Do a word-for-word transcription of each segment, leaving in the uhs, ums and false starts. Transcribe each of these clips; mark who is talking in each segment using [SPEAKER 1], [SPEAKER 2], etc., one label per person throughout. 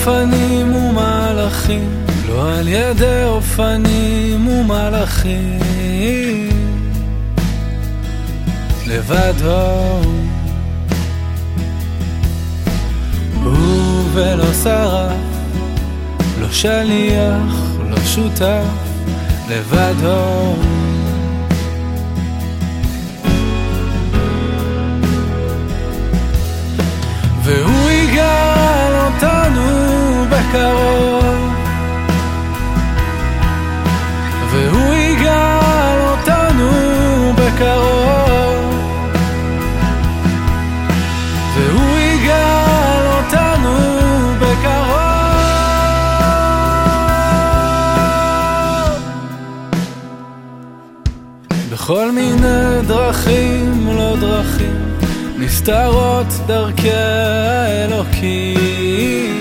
[SPEAKER 1] אופנים ומלאכים, לא על ידי אופנים ומלאכים, לבדו הוא ולא שרף, לא שליח, לא שותף, לבדו והוא יגאל אותנו בקרוב, והוא יגאל אותנו בקרוב, והוא יגאל אותנו בקרוב, בכל מיני דרכים לא דרכים, נסתרות דרכי האלוקים,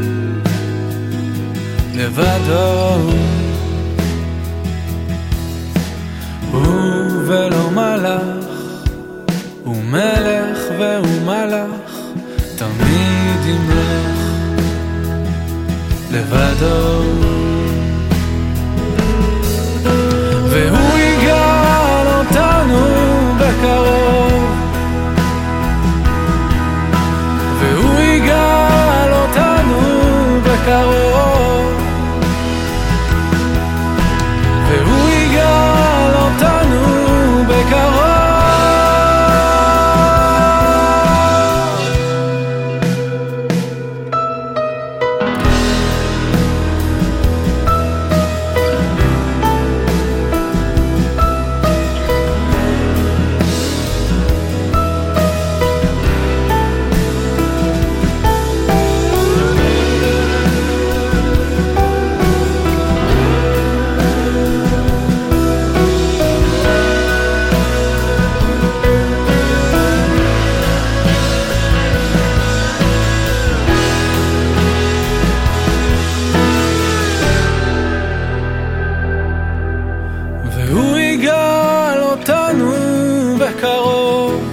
[SPEAKER 1] לבדו הוא ולא מלאך, הוא מלך והוא מלאך, תמיד ימלך, לבדו והוא יגאל אותנו בקרוב, והוא יגאל אותנו בקרוב, והוא יגאל אותנו בקרוב. והוא יגאל אותנו בקרוב,